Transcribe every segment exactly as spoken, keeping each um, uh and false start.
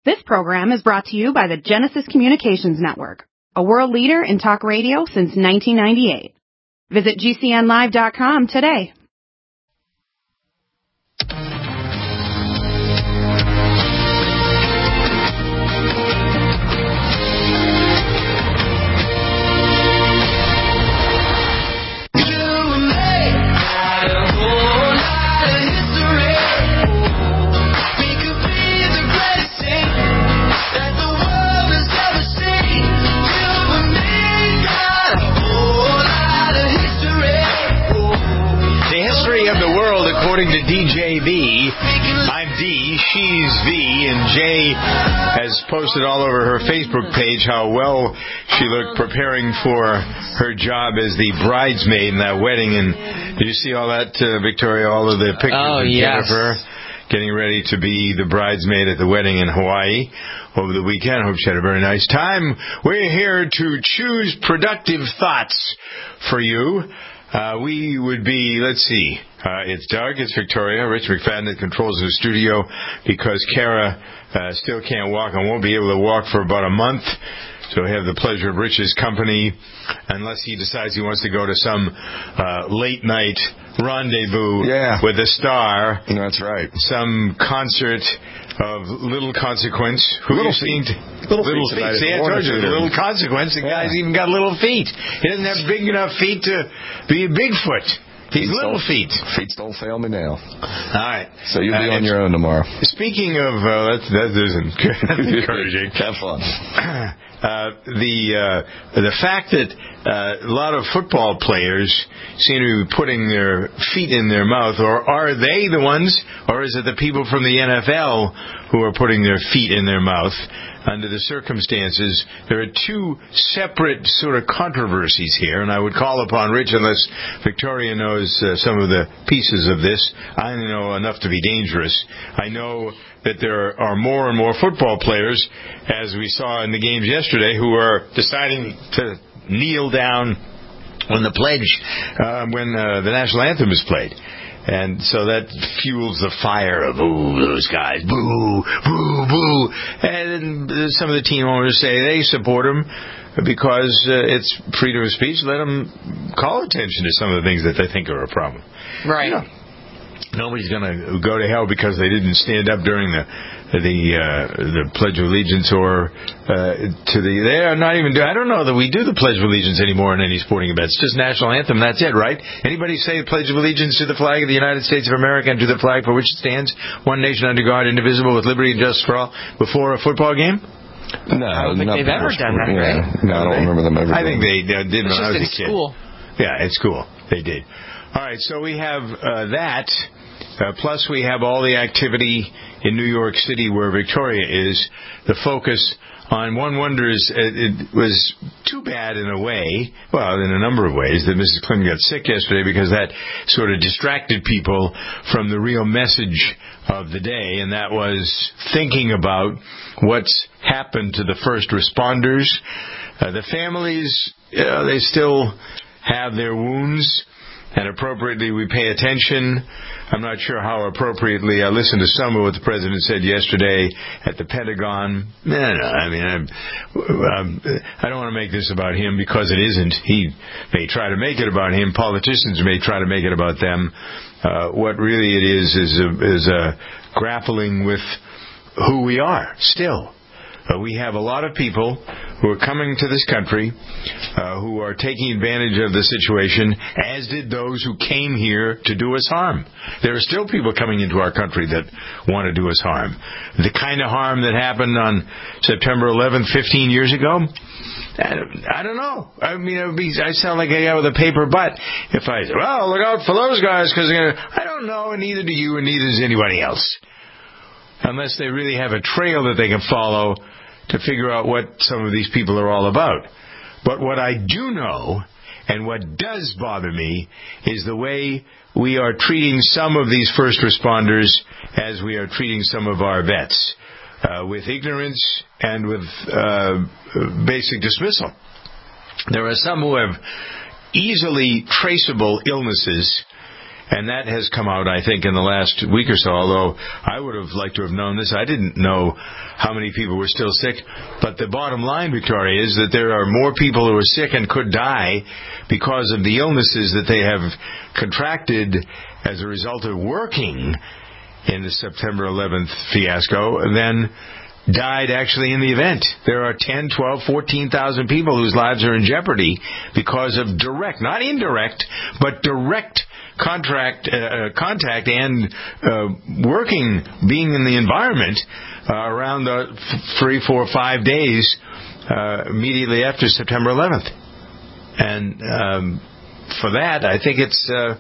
This program is brought to you by the Genesis Communications Network, a world leader in talk radio since nineteen ninety-eight. Visit G C N live dot com today. According to D J V, I'm D, she's V, and Jay has posted all over her Facebook page how well she looked preparing for her job as the bridesmaid in that wedding. And did you see all that, uh, Victoria, all of the pictures oh, of yes. Jennifer getting ready to be the bridesmaid at the wedding in Hawaii over the weekend? Hope she had a very nice time. We're here to choose productive thoughts for you. Uh, we would be, let's see, uh, it's Doug, it's Victoria, Rich McFadden that controls the studio because Kara uh, still can't walk and won't be able to walk for about a month. So we have the pleasure of Rich's company, unless he decides he wants to go to some uh, late-night rendezvous yeah. with a star. That's right. Some concert of little consequence. Who little feet. feet. Little, little feet. feet. See, I told you, little consequence. The yeah. guy's even got little feet. He doesn't have big enough feet to be a Bigfoot. He's feet little feet. Feet don't fail me now. All right. So you'll be uh, on your own tomorrow. Speaking of, uh, that's, that isn't encouraging. Have fun. Uh, the uh, the fact that uh, a lot of football players seem to be putting their feet in their mouth, or are they the ones, or is it the people from the N F L who are putting their feet in their mouth? Under the circumstances, there are two separate sort of controversies here, and I would call upon Rich, unless Victoria knows uh, some of the pieces of this. I know enough to be dangerous. I know that there are more and more football players, as we saw in the games yesterday, who are deciding to kneel down when the pledge, uh, when uh, the national anthem is played. And so that fuels the fire of, ooh, those guys, boo, boo, boo. And some of the team owners say they support them because uh, it's freedom of speech. Let them call attention to some of the things that they think are a problem. Right. You know, nobody's going to go to hell because they didn't stand up during the the uh, the Pledge of Allegiance or uh, to the. They are not even. Do, I don't know that we do the Pledge of Allegiance anymore in any sporting events. Just national anthem. That's it, right? Anybody say Pledge of Allegiance to the flag of the United States of America and to the flag for which it stands, one nation under God, indivisible, with liberty and justice for all, before a football game? No, I don't think they've ever done that, yeah. right? No, I don't remember them ever. I think they uh, did when I was a kid. School. Yeah, at school they did. All right, so we have uh, that. Uh, plus, we have all the activity in New York City where Victoria is. The focus on, one wonders, it, it was too bad in a way, well, in a number of ways, that Missus Clinton got sick yesterday because that sort of distracted people from the real message of the day, and that was thinking about what's happened to the first responders. Uh, the families, uh, they still have their wounds. And appropriately, we pay attention. I'm not sure how appropriately. I listened to some of what the president said yesterday at the Pentagon. No, no, I mean, I'm, um, I don't want to make this about him because it isn't. He may try to make it about him. Politicians may try to make it about them. Uh, what really it is is a, is a grappling with who we are still. Uh, we have a lot of people who are coming to this country uh, who are taking advantage of the situation, as did those who came here to do us harm. There are still people coming into our country that want to do us harm. The kind of harm that happened on September eleventh, fifteen years ago, I don't know. I mean, it would be, I sound like a guy with a paper butt if I say, well, look out for those guys, because I don't know, and neither do you, and neither does anybody else. Unless they really have a trail that they can follow to figure out what some of these people are all about. But what I do know, and what does bother me, is the way we are treating some of these first responders as we are treating some of our vets, uh, with ignorance and with uh, basic dismissal. There are some who have easily traceable illnesses, And that has come out, I think, in the last week or so, although I would have liked to have known this. I didn't know how many people were still sick. But the bottom line, Victoria, is that there are more people who are sick and could die because of the illnesses that they have contracted as a result of working in the September eleventh fiasco than died actually in the event. There are ten, twelve, fourteen thousand people whose lives are in jeopardy because of direct, not indirect, but direct contract, uh, contact and uh, working, being in the environment uh, around the f- three, four, five days uh, immediately after September eleventh. And um, for that, I think it's... Uh,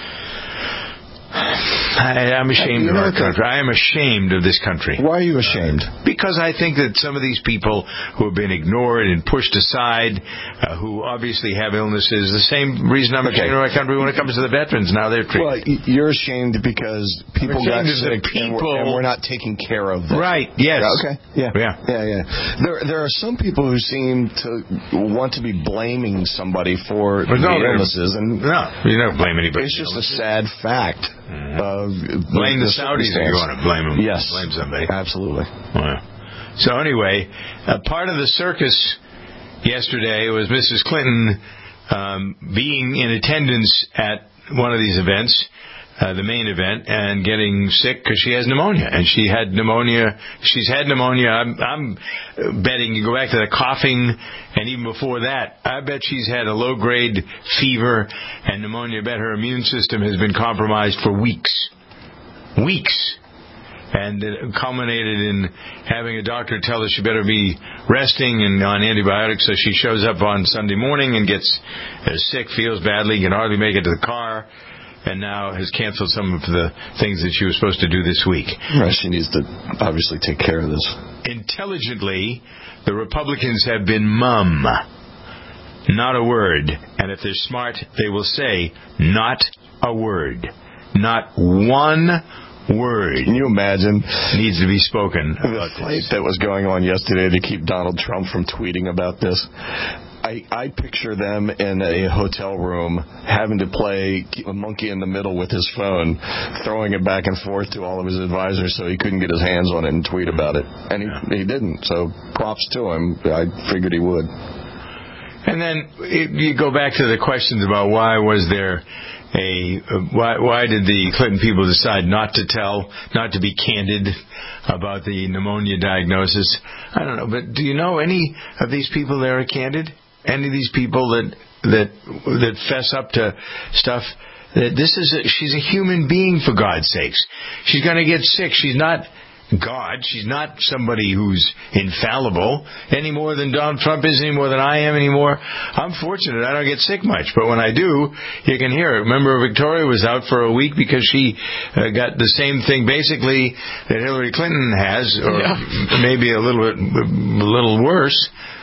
I, I'm ashamed of our country. I am ashamed of this country. Why are you ashamed? Because I think that some of these people who have been ignored and pushed aside, uh, who obviously have illnesses, the same reason I'm ashamed okay. of our country when it comes to the veterans. Now they're treated. Well, you're ashamed because people got sick people, and, we're, and we're not taking care of them. Right, yes. Yeah, okay, yeah. Yeah. yeah, yeah. There, there are some people who seem to want to be blaming somebody for but the no, illnesses. And no, you don't blame anybody. It's just a sad fact. Mm-hmm. Uh, blame the, the Saudis if you want to blame them. Yes. Blame somebody. Absolutely. Well, so anyway, uh, part of the circus yesterday was Missus Clinton um, being in attendance at one of these events, uh, the main event, and getting sick because she has pneumonia. And she had pneumonia. She's had pneumonia. I'm, I'm betting you go back to the coughing, and even before that, I bet she's had a low-grade fever and pneumonia. I bet her immune system has been compromised for weeks. Weeks. And it culminated in having a doctor tell her she better be resting and on antibiotics. So she shows up on Sunday morning and gets uh, sick, feels badly, can hardly make it to the car, and now has canceled some of the things that she was supposed to do this week. Right, she needs to obviously take care of this. Intelligently, the Republicans have been mum. Not a word. And if they're smart, they will say, not a word. Not one word. Can you imagine? Needs to be spoken the fight that was going on yesterday to keep Donald Trump from tweeting about this. I, I picture them in a hotel room having to play a monkey in the middle with his phone, throwing it back and forth to all of his advisors so he couldn't get his hands on it and tweet about it. And he, yeah. he didn't. So props to him. I figured he would. And then it, you go back to the questions about why was there a uh, why why did the Clinton people decide not to tell, not to be candid about the pneumonia diagnosis? I don't know, but do you know any of these people that are candid? Any of these people that that that fess up to stuff? That this is a, she's a human being, for God's sakes. She's going to get sick. She's not God. She's not somebody who's infallible any more than Donald Trump is, any more than I am anymore. I'm fortunate I don't get sick much, but when I do, you can hear it. Remember, Victoria was out for a week because she uh, got the same thing basically that Hillary Clinton has, or yeah. maybe a little bit, a little worse.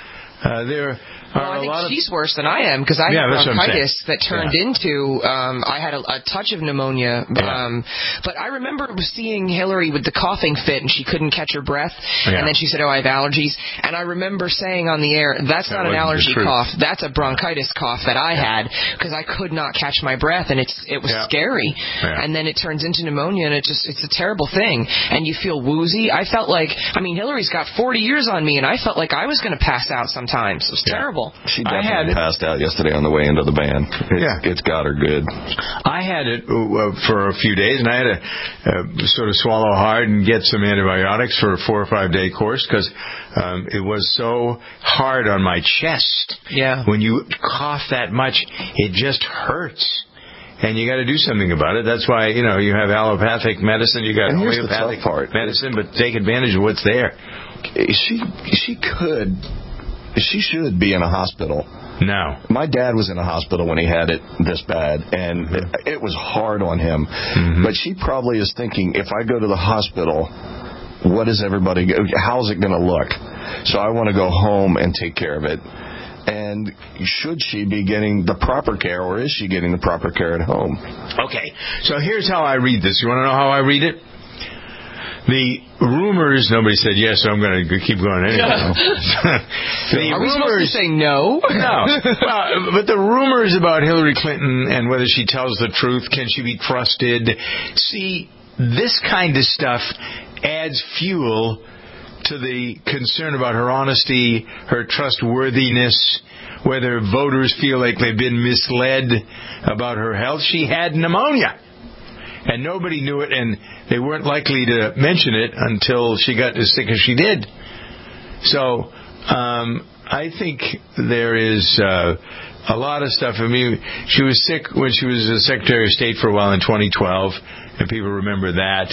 Uh, there. Well, I think she's of, worse than I am because I yeah, had bronchitis that turned yeah. into, um, I had a, a touch of pneumonia. Yeah. Um, but I remember seeing Hillary with the coughing fit and she couldn't catch her breath. Yeah. And then she said, oh, I have allergies. And I remember saying on the air, that's that not an allergy cough. That's a bronchitis cough that I yeah. had because I could not catch my breath. And it's it was yeah. scary. Yeah. And then it turns into pneumonia and it just it's a terrible thing. And you feel woozy. I felt like, I mean, Hillary's got forty years on me and I felt like I was going to pass out sometimes. It was yeah. terrible. She definitely passed out yesterday on the way into the band. It's, yeah. it's got her good. I had it uh, for a few days, and I had to uh, sort of swallow hard and get some antibiotics for a four or five day course because um, it was so hard on my chest. Yeah. When you cough that much, it just hurts. And you got to do something about it. That's why, you know, you have allopathic medicine, you got homeopathic medicine, but take advantage of what's there. She she could... She should be in a hospital. No. My dad was in a hospital when he had it this bad, and mm-hmm. it, it was hard on him. Mm-hmm. But she probably is thinking, if I go to the hospital, what is everybody, how's it going to look? So I want to go home and take care of it. And should she be getting the proper care, or is she getting the proper care at home? Okay. So here's how I read this. You want to know how I read it? the rumors, nobody said yes, so I'm going to keep going anyway. the Are we rumors, supposed to say no? No. Well, but the rumors about Hillary Clinton and whether she tells the truth, can she be trusted? See, this kind of stuff adds fuel to the concern about her honesty, her trustworthiness, whether voters feel like they've been misled about her health. She had pneumonia. And nobody knew it, and they weren't likely to mention it until she got as sick as she did. So um, I think there is uh, a lot of stuff. I mean, she was sick when she was a Secretary of State for a while in twenty twelve, and people remember that.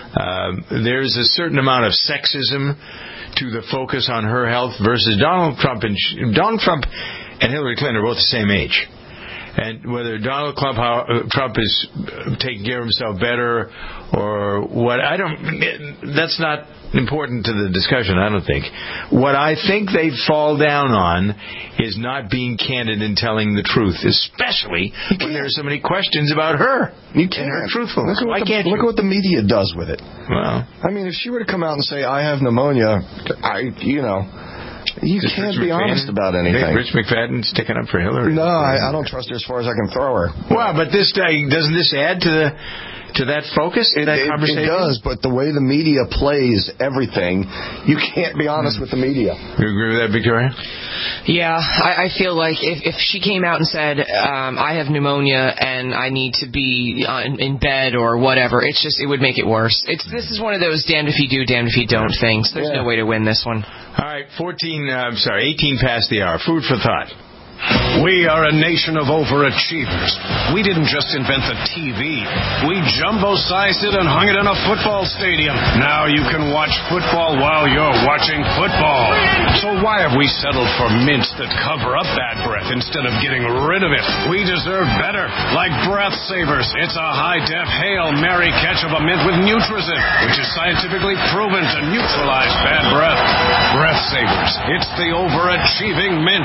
Um, there's a certain amount of sexism to the focus on her health versus Donald Trump. And Donald Trump and Hillary Clinton are both the same age. And whether Donald Trump, how, uh, Trump is taking care of himself better or what, I don't, that's not important to the discussion, I don't think. What I think they fall down on is not being candid and telling the truth, especially when there are so many questions about her you can't. and her truthfulness. Look, Why at, can't the, look you? at what the media does with it. Well, I mean, if she were to come out and say, I have pneumonia, I, you know... You Just can't Rich be McFadden? honest about anything. Rich McFadden sticking up for Hillary. No, I, I don't trust her as far as I can throw her. Well, but this uh, doesn't this add to the to that focus, it, that it, conversation? It does, but the way the media plays everything, you can't be honest with the media. You agree with that, Victoria? Yeah, I, I feel like if, if she came out and said, um, I have pneumonia and I need to be on, in bed or whatever, it's just, it would make it worse. It's This is one of those damned if you do, damned if you don't things. There's yeah. no way to win this one. All right, fourteen, uh, I'm sorry, eighteen past the hour. Food for thought. We are a nation of overachievers. We didn't just invent the T V. We jumbo-sized it and hung it in a football stadium. Now you can watch football while you're watching football. So why have we settled for mints that cover up bad breath instead of getting rid of it? We deserve better. Like Breath Savers. It's a high-def Hail Mary catch of a mint with Nutrizin, which is scientifically proven to neutralize bad breath. Breath Savers. It's the overachieving mint.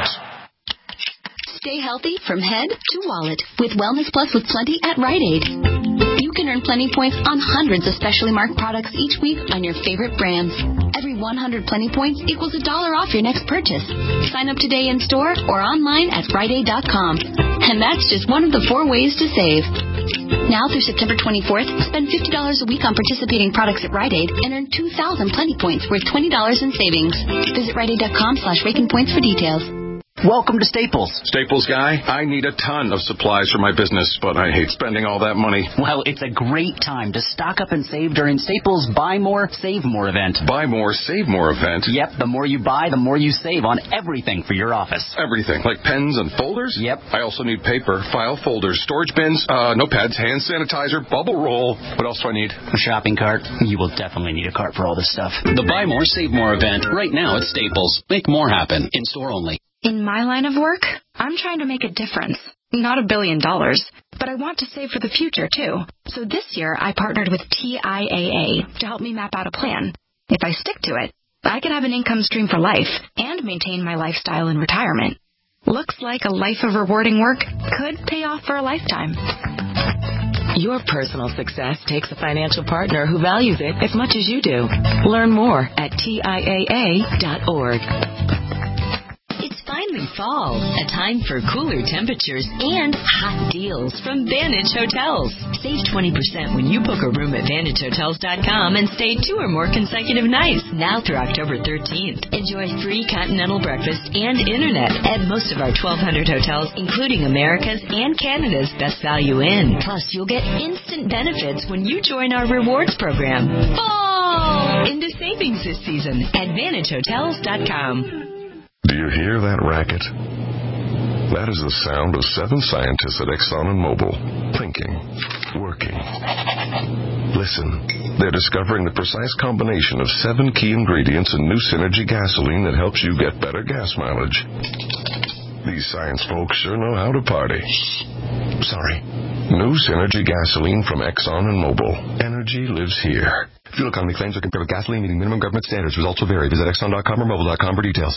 Stay healthy from head to wallet with Wellness Plus with Plenty at Rite Aid. You can earn Plenty points on hundreds of specially marked products each week on your favorite brands. Every one hundred Plenty points equals a dollar off your next purchase. Sign up today in store or online at rite aid dot com. And that's just one of the four ways to save. Now through September twenty-fourth, spend fifty dollars a week on participating products at Rite Aid and earn two thousand Plenty points worth twenty dollars in savings. Visit rite aid dot com slash raking points for details. Welcome to Staples. Staples guy, I need a ton of supplies for my business, but I hate spending all that money. Well, it's a great time to stock up and save during Staples' Buy More, Save More event. Buy more, save more event? Yep, the more you buy, the more you save on everything for your office. Everything? Like pens and folders? Yep. I also need paper, file folders, storage bins, uh, notepads, hand sanitizer, bubble roll. What else do I need? A shopping cart. You will definitely need a cart for all this stuff. The Buy More, Save More event right now at Staples. Make more happen. In store only. In my line of work, I'm trying to make a difference. Not a billion dollars, but I want to save for the future, too. So this year, I partnered with T I A A to help me map out a plan. If I stick to it, I could have an income stream for life and maintain my lifestyle in retirement. Looks like a life of rewarding work could pay off for a lifetime. Your personal success takes a financial partner who values it as much as you do. Learn more at T I A A dot org. It's finally fall, a time for cooler temperatures and hot deals from Vantage Hotels. Save twenty percent when you book a room at vantage hotels dot com and stay two or more consecutive nights, now through October thirteenth. Enjoy free continental breakfast and internet at most of our twelve hundred hotels, including America's and Canada's Best Value Inn. Plus, you'll get instant benefits when you join our rewards program. Fall into savings this season at vantage hotels dot com. Do you hear that racket? That is the sound of seven scientists at Exxon and Mobil, thinking, working. Listen, they're discovering the precise combination of seven key ingredients in new Synergy gasoline that helps you get better gas mileage. These science folks sure know how to party. Sorry. New Synergy gasoline from Exxon and Mobil. Energy lives here. Fuel economy claims are compared with gasoline meeting minimum government standards. Results will vary. Visit exxon dot com or mobil dot com for details.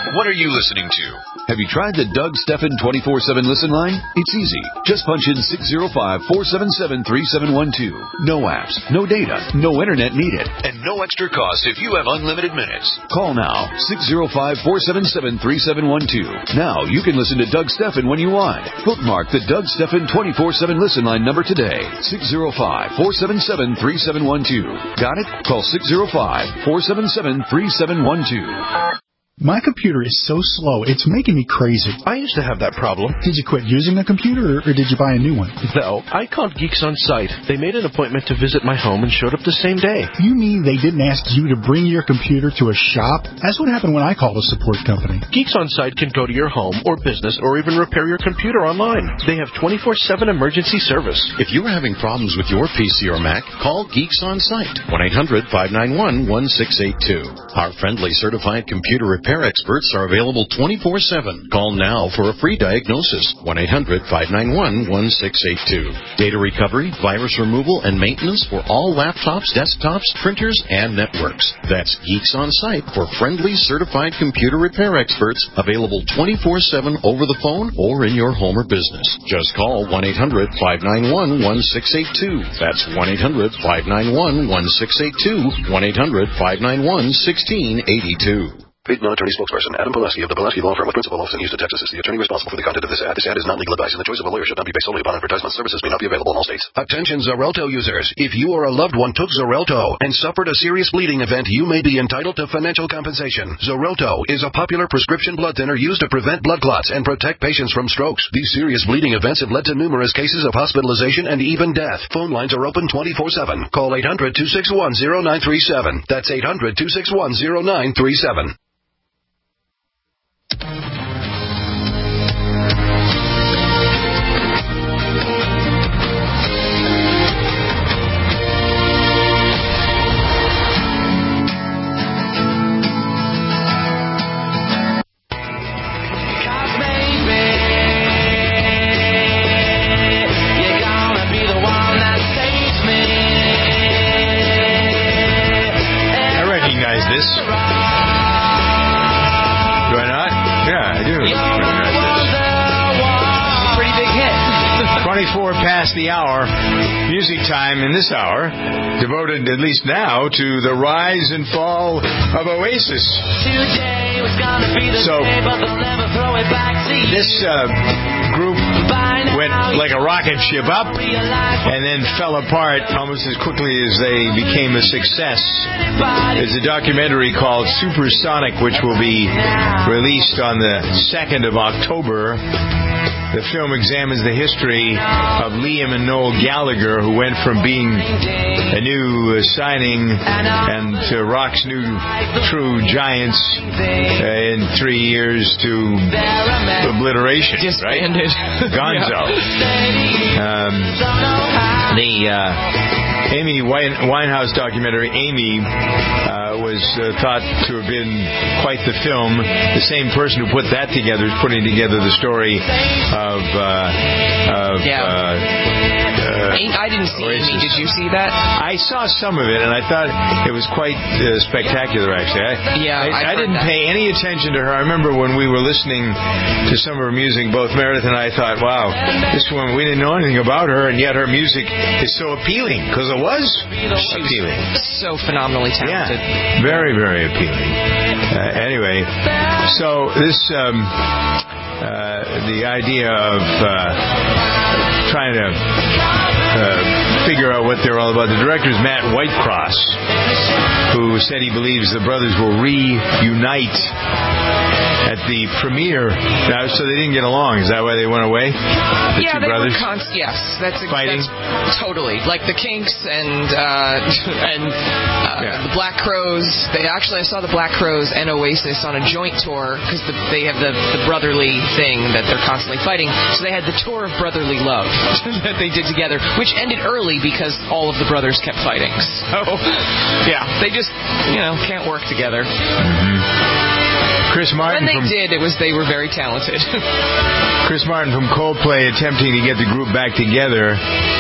What are you listening to? Have you tried the Doug Stephan twenty-four seven listen line? It's easy. Just punch in six zero five, four seven seven, three seven one two. No apps, no data, no internet needed, and no extra cost if you have unlimited minutes. Call now, six zero five, four seven seven, three seven one two. Now you can listen to Doug Stephan when you want. Bookmark the Doug Stephan twenty-four seven listen line number today. six zero five, four seven seven, three seven one two. Got it? Call six zero five, four seven seven, three seven one two. My computer is so slow, it's making me crazy. I used to have that problem. Did you quit using the computer, or, or did you buy a new one? No, I called Geeks On Site. They made an appointment to visit my home and showed up the same day. You mean they didn't ask you to bring your computer to a shop? That's what happened when I called a support company. Geeks On Site can go to your home or business or even repair your computer online. They have twenty-four seven emergency service. If you're having problems with your P C or Mac, call Geeks On Site. one eight hundred, five nine one, one six eight two. Our friendly certified computer repair experts are available twenty-four seven. Call now for a free diagnosis. one eight hundred, five nine one, one six eight two. Data recovery, virus removal, and maintenance for all laptops, desktops, printers, and networks. That's Geeks On Site for friendly certified computer repair experts, available twenty-four seven over the phone or in your home or business. Just call one eight hundred, five nine one, one six eight two. That's one eight hundred, five nine one, one six eight two. one eight hundred, five nine one, one six eight two. Paid non-attorney spokesperson Adam Poleski of the Poleski Law Firm with principal office in Houston, Texas is the attorney responsible for the content of this ad. This ad is not legal advice, and the choice of a lawyer should not be based solely upon advertisement. Services may not be available in all states. Attention Xarelto users. If you or a loved one took Xarelto and suffered a serious bleeding event, you may be entitled to financial compensation. Xarelto is a popular prescription blood thinner used to prevent blood clots and protect patients from strokes. These serious bleeding events have led to numerous cases of hospitalization and even death. Phone lines are open twenty-four seven. Call eight hundred, two six one, zero nine three seven. That's eight hundred, two six one, zero nine three seven. twenty-four past the hour, music time in this hour, devoted at least now to the rise and fall of Oasis. So, this uh, group went like a rocket ship up and then fell apart almost as quickly as they became a success. There's a documentary called Supersonic, which will be released on the second of October. The film examines the history of Liam and Noel Gallagher, who went from being a new uh, signing and to rock's new true giants uh, in three years to obliteration, right? Gonzo. Um, the uh, Amy Winehouse documentary, Amy, uh, was uh, thought to have been quite the film. The same person who put that together is putting together the story of uh, of yeah. uh, uh, I didn't see Oasis. Amy. Did you see that? I saw some of it, and I thought it was quite uh, spectacular, actually. I, yeah, I, I didn't that. pay any attention to her. I remember when we were listening to some of her music, both Meredith and I thought, wow, this woman, we didn't know anything about her, and yet her music is so appealing, because it was She's appealing. So phenomenally talented. Yeah, very, very appealing. Uh, anyway, so this... Um, Uh, the idea of uh, trying to uh, figure out what they're all about. The director is Matt Whitecross, who said he believes the brothers will reunite at the premiere. Now, so they didn't get along. Is that why they went away? The yeah, two they brothers? were const- yes, that's, Fighting? that's totally like the Kinks and uh, and uh, yeah. the Black Crowes. They actually I saw the Black Crowes and Oasis on a joint tour because the, they have the, the brotherly thing that they're constantly fighting. So they had the tour of brotherly love that they did together, which ended early because all of the brothers kept fighting. So yeah, they just you know can't work together. Mm-hmm. Chris Martin. When they from, did, it was they were very talented. Chris Martin from Coldplay attempting to get the group back together.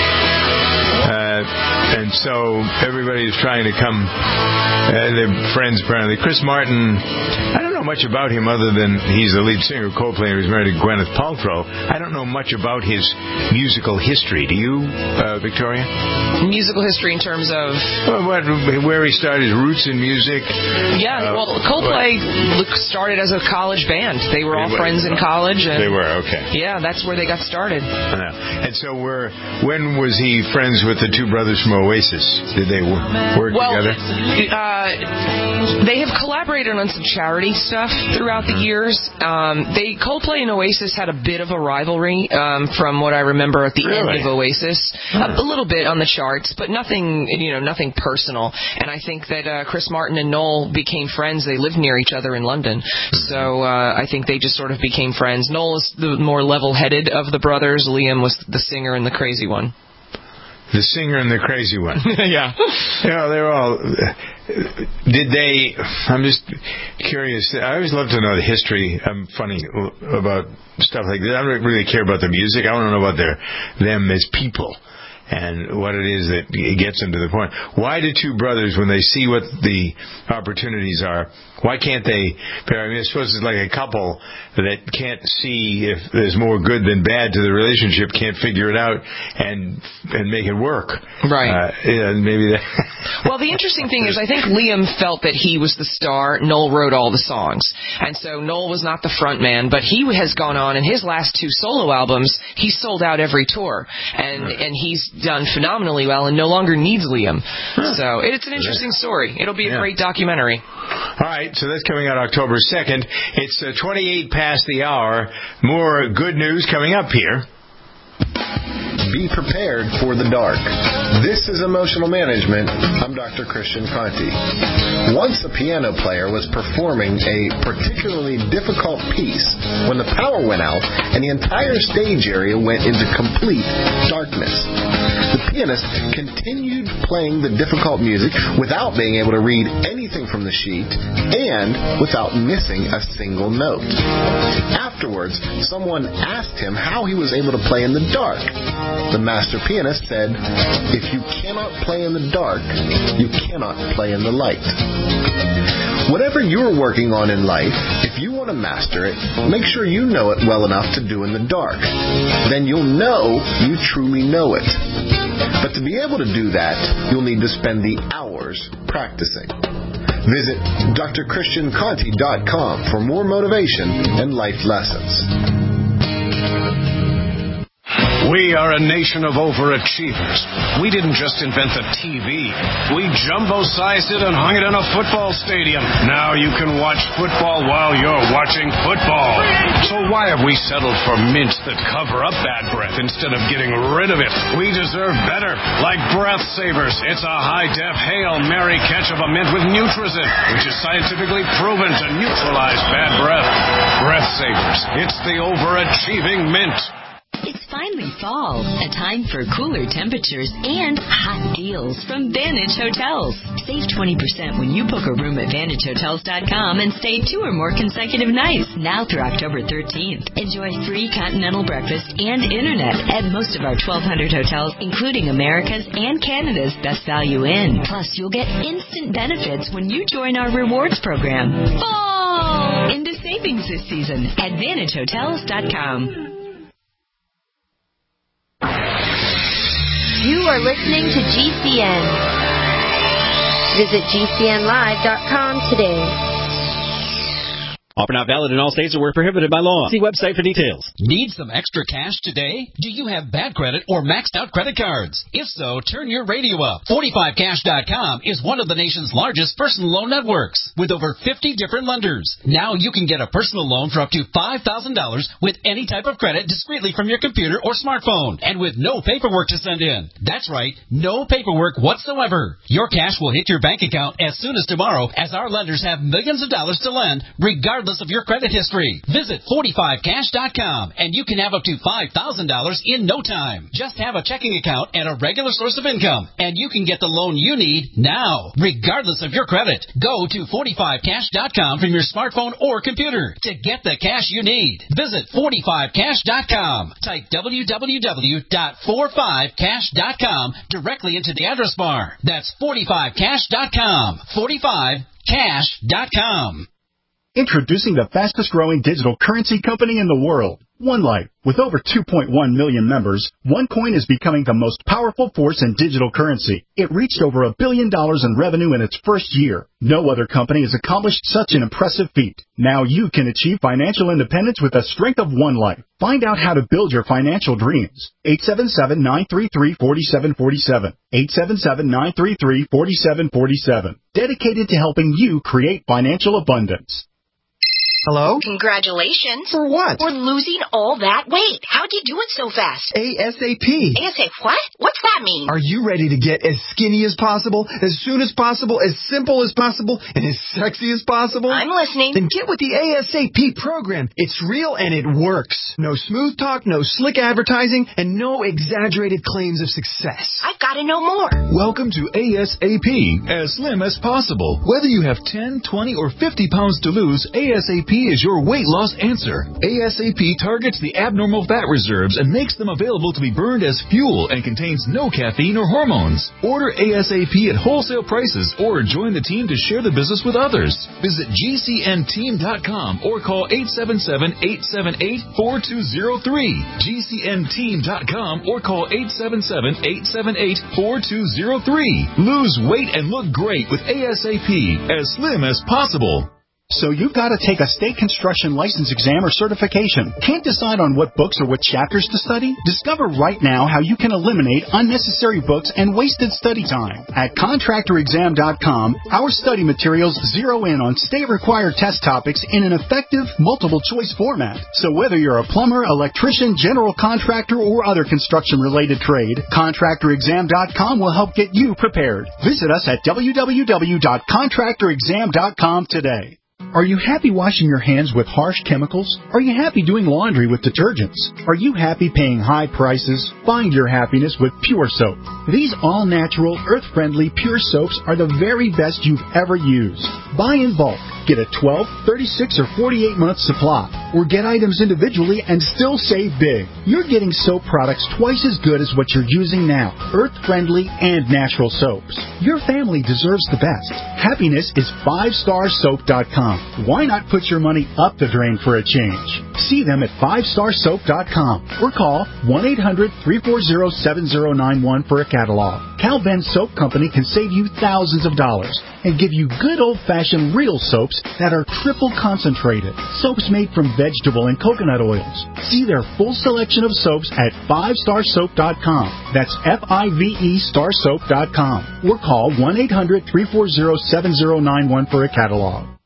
Uh, and so everybody is trying to come, uh, they're friends apparently. Chris Martin, I don't know much about him other than he's the lead singer of Coldplay and he's married to Gwyneth Paltrow. I don't know much about his musical history. Do you, uh, Victoria? Musical history in terms of? Well, what, where he started, his roots in music. Yeah, uh, well, Coldplay what? started as a college band. They were all they friends were. in college. And they were, okay. Yeah, that's where they got started. Yeah. And so we're, when was he friends with the two brothers from Oasis? Did they work well, together? Uh, they have collaborated on some charity stuff throughout the years. Um, they Coldplay and Oasis had a bit of a rivalry um, from what I remember at the really? end of Oasis. Huh. A, a little bit on the charts, but nothing, you know, nothing personal. And I think that uh, Chris Martin and Noel became friends. They lived near each other in London. So uh, I think they just sort of became friends. Noel is the more level-headed of the brothers. Liam was the singer and the crazy one. The singer and the crazy one. Yeah. You know, they're all... Did they... I'm just curious. I always love to know the history. I'm funny about stuff like this. I don't really care about the music. I want to know about their them as people and what it is that gets them to the point. Why do two brothers, when they see what the opportunities are, why can't they pair? I mean, I suppose it's like a couple that can't see if there's more good than bad to the relationship, can't figure it out and and make it work. Right. Uh, yeah, maybe that. Well, the interesting thing is I think Liam felt that he was the star. Noel wrote all the songs. And so Noel was not the front man, but he has gone on in his last two solo albums, he sold out every tour. And right. and he's done phenomenally well and no longer needs Liam. Huh. So it's an interesting story. It'll be a yeah. great documentary. All right, so that's coming out October second. It's uh, twenty-eight past the hour. More good news coming up here. Be prepared for the dark. This is Emotional Management. I'm Doctor Christian Conti. Once a piano player was performing a particularly difficult piece when the power went out and the entire stage area went into complete darkness. The pianist continued playing the difficult music without being able to read anything from the sheet and without missing a single note. Afterwards, someone asked him how he was able to play in the dark. The master pianist said, "If you cannot play in the dark, you cannot play in the light." Whatever you're working on in life, if you want to master it, make sure you know it well enough to do in the dark. Then you'll know you truly know it. But to be able to do that, you'll need to spend the hours practicing. Visit D R Christian Conti dot com for more motivation and life lessons. We are a nation of overachievers. We didn't just invent the T V. We jumbo-sized it and hung it in a football stadium. Now you can watch football while you're watching football. So why have we settled for mints that cover up bad breath instead of getting rid of it? We deserve better, like Breath Savers. It's a high-def Hail Mary catch of a mint with Nutrizin, which is scientifically proven to neutralize bad breath. Breath Savers. It's the overachieving mint. It's finally fall, a time for cooler temperatures and hot deals from Vantage Hotels. Save twenty percent when you book a room at Vantage Hotels dot com and stay two or more consecutive nights now through October thirteenth. Enjoy free continental breakfast and internet at most of our twelve hundred hotels, including America's and Canada's Best Value Inn. Plus, you'll get instant benefits when you join our rewards program. Fall into savings this season at Vantage Hotels dot com. You are listening to G C N. Visit G C N live dot com today. Offer not valid in all states or where prohibited by law. See website for details. Need some extra cash today? Do you have bad credit or maxed out credit cards? If so, turn your radio up. forty-five cash dot com is one of the nation's largest personal loan networks with over fifty different lenders. Now you can get a personal loan for up to five thousand dollars with any type of credit discreetly from your computer or smartphone and with no paperwork to send in. That's right, no paperwork whatsoever. Your cash will hit your bank account as soon as tomorrow as our lenders have millions of dollars to lend regardless of your credit history. Visit forty-five cash dot com and you can have up to five thousand dollars in no time. Just have a checking account and a regular source of income and you can get the loan you need now, regardless of your credit. Go to forty-five cash dot com from your smartphone or computer to get the cash you need. Visit forty-five cash dot com. Type w w w dot forty-five cash dot com directly into the address bar. That's forty-five cash dot com. forty-five cash dot com. Introducing the fastest-growing digital currency company in the world, OneLife. With over two point one million members, OneCoin is becoming the most powerful force in digital currency. It reached over a billion dollars in revenue in its first year. No other company has accomplished such an impressive feat. Now you can achieve financial independence with the strength of OneLife. Find out how to build your financial dreams. eight seven seven, nine three three, four seven four seven. eight seven seven, nine three three, four seven four seven. Dedicated to helping you create financial abundance. Hello? Congratulations. For what? For losing all that weight. How'd you do it so fast? ASAP. ASAP what? What's that mean? Are you ready to get as skinny as possible, as soon as possible, as simple as possible, and as sexy as possible? I'm listening. Then get with the ASAP program. It's real and it works. No smooth talk, no slick advertising, and no exaggerated claims of success. I've got to know more. Welcome to ASAP, as slim as possible. Whether you have ten, twenty, or fifty pounds to lose, ASAP is your weight loss answer. ASAP targets the abnormal fat reserves and makes them available to be burned as fuel and contains no caffeine or hormones. Order ASAP at wholesale prices or join the team to share the business with others. Visit G C N team dot com or call eight seven seven, eight seven eight, four two zero three. G C N team dot com or call eight seven seven, eight seven eight, four two zero three. Lose weight and look great with ASAP, as slim as possible. So you've got to take a state construction license exam or certification. Can't decide on what books or what chapters to study? Discover right now how you can eliminate unnecessary books and wasted study time. At contractor exam dot com, our study materials zero in on state-required test topics in an effective, multiple-choice format. So whether you're a plumber, electrician, general contractor, or other construction-related trade, contractor exam dot com will help get you prepared. Visit us at w w w dot contractor exam dot com today. Are you happy washing your hands with harsh chemicals? Are you happy doing laundry with detergents? Are you happy paying high prices? Find your happiness with Pure Soap. These all-natural, earth-friendly Pure Soaps are the very best you've ever used. Buy in bulk. Get a twelve, thirty-six, or forty-eight month supply. Or get items individually and still save big. You're getting soap products twice as good as what you're using now. Earth-friendly and natural soaps. Your family deserves the best. Happiness is five star soap dot com. Why not put your money up the drain for a change? See them at five star soap dot com or call one eight hundred, three four zero, seven zero nine one for a catalog. Cal Ben Soap Company can save you thousands of dollars and give you good old-fashioned real soaps that are triple concentrated. Soaps made from vegetable and coconut oils. See their full selection of soaps at five star soap dot com. That's F I V E star soap dot com. Or call one eight hundred, three four zero, seven zero nine one for a catalog.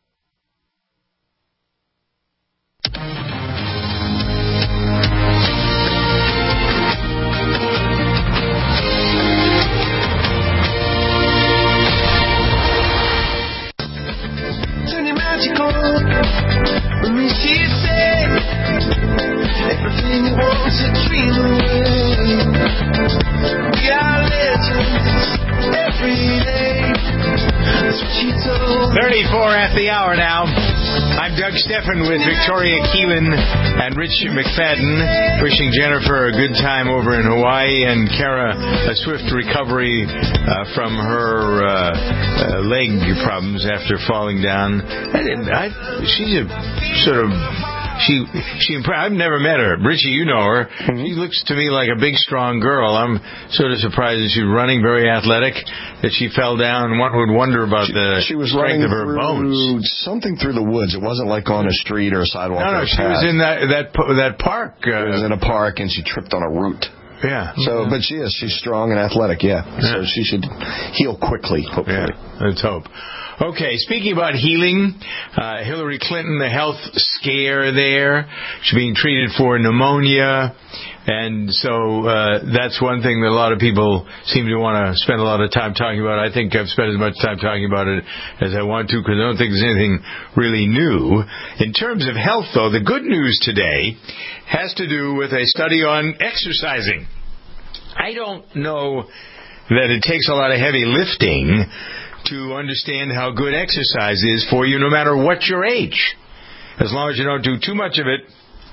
When we see it say everything you want to dream away. We are legends every day. That's what she told. thirty-four at the hour now. I'm Doug Steffen with Victoria Keelan and Rich McFadden, wishing Jennifer a good time over in Hawaii and Kara a swift recovery uh, from her uh, uh, leg problems after falling down. I didn't, I, she's a sort of... She, she. I've never met her. Richie, you know her. She looks to me like a big, strong girl. I'm sort of surprised that she's running, very athletic, that she fell down. One would wonder about she, the she was strength running of her through bones. Something through the woods. It wasn't like on a street or a sidewalk. No, no, or a she path. was in that that that park. Uh, it was in a park, and she tripped on a root. Yeah. So, but she is. She's strong and athletic. Yeah. yeah. So she should heal quickly. Hopefully. Yeah. Let's hope. Okay, speaking about healing, uh, Hillary Clinton, the health scare there. She's being treated for pneumonia. And so uh, that's one thing that a lot of people seem to want to spend a lot of time talking about. I think I've spent as much time talking about it as I want to because I don't think there's anything really new. In terms of health, though, the good news today has to do with a study on exercising. I don't know that it takes a lot of heavy lifting to understand how good exercise is for you no matter what your age. As long as you don't do too much of it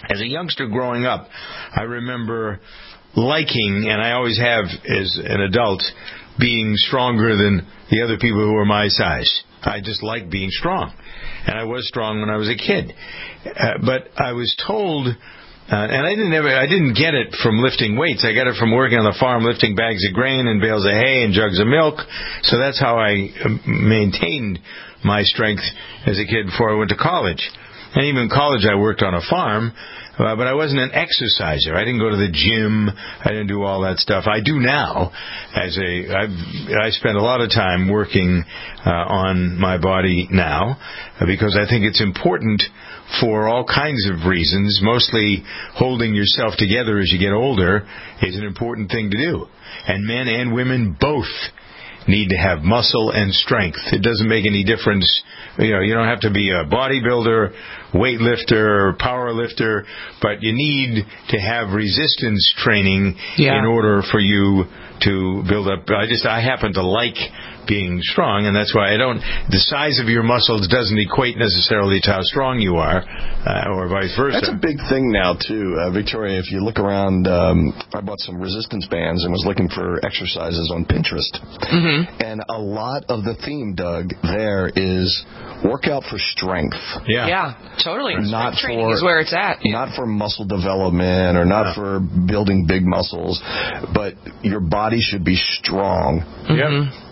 As a youngster growing up, I remember liking, and I always have as an adult, being stronger than the other people who were my size. I just liked being strong. And I was strong when I was a kid. Uh, but I was told, uh, and I didn't ever, I didn't get it from lifting weights. I got it from working on the farm, lifting bags of grain and bales of hay and jugs of milk. So that's how I maintained my strength as a kid before I went to college. And even in college, I worked on a farm, uh, but I wasn't an exerciser. I didn't go to the gym. I didn't do all that stuff. I do now. As a, I've, I spend a lot of time working uh, on my body now uh, because I think it's important for all kinds of reasons. Mostly holding yourself together as you get older is an important thing to do. And men and women both need to have muscle and strength. It doesn't make any difference. You know, you don't have to be a bodybuilder, weightlifter, power lifter, but you need to have resistance training yeah. in order for you to build up. I just, I happen to like being strong, and that's why I don't, the size of your muscles doesn't equate necessarily to how strong you are, uh, or vice versa. That's a big thing now, too, uh, Victoria. If you look around, um, I bought some resistance bands and was looking for exercises on Pinterest. Mm-hmm. And a lot of the theme, Doug, there is workout for strength. Yeah, yeah, totally. Not Strength training for, is where it's at. Not for muscle development or not yeah. for building big muscles, but your body should be strong. Mm-hmm. Yep.